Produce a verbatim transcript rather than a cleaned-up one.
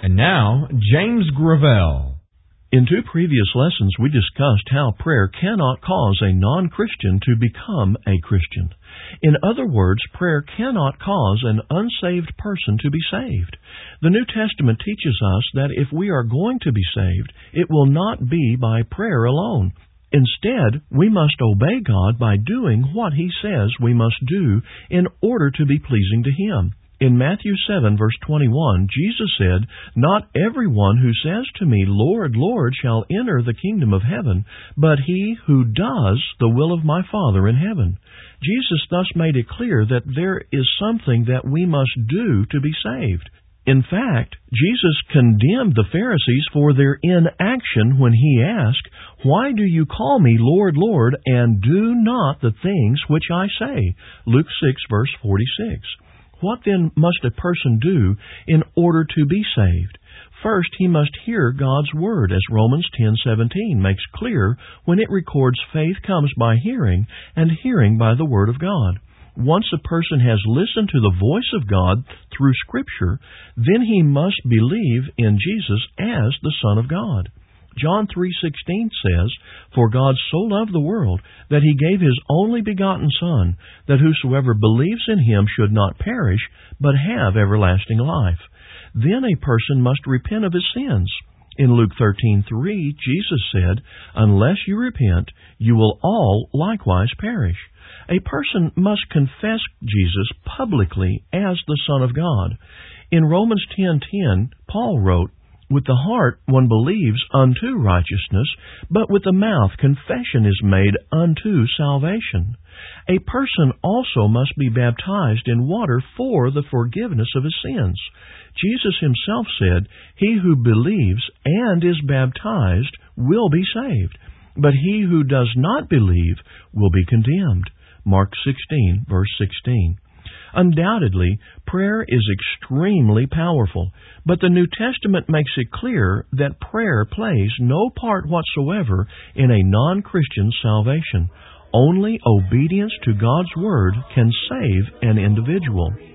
And now, James Gravel. In two previous lessons, we discussed how prayer cannot cause a non-Christian to become a Christian. In other words, prayer cannot cause an unsaved person to be saved. The New Testament teaches us that if we are going to be saved, it will not be by prayer alone. Instead, we must obey God by doing what He says we must do in order to be pleasing to Him. In Matthew seven, verse twenty-one, Jesus said, "Not everyone who says to me, 'Lord, Lord,' shall enter the kingdom of heaven, but he who does the will of my Father in heaven." Jesus thus made it clear that there is something that we must do to be saved. In fact, Jesus condemned the Pharisees for their inaction when He asked, "Why do you call me Lord, Lord, and do not the things which I say?" Luke six, verse forty-six. What then must a person do in order to be saved? First, he must hear God's Word, as Romans ten seventeen makes clear when it records faith comes by hearing, and hearing by the Word of God. Once a person has listened to the voice of God through Scripture, then he must believe in Jesus as the Son of God. John three sixteen says, "For God so loved the world that He gave His only begotten Son, that whosoever believes in Him should not perish, but have everlasting life." Then a person must repent of his sins. In Luke thirteen three, Jesus said, "Unless you repent, you will all likewise perish." A person must confess Jesus publicly as the Son of God. In Romans ten ten, Paul wrote, "With the heart one believes unto righteousness, but with the mouth confession is made unto salvation." A person also must be baptized in water for the forgiveness of his sins. Jesus Himself said, "He who believes and is baptized will be saved, but he who does not believe will be condemned." Mark sixteen, verse sixteen. Undoubtedly, prayer is extremely powerful, but the New Testament makes it clear that prayer plays no part whatsoever in a non-Christian's salvation. Only obedience to God's Word can save an individual.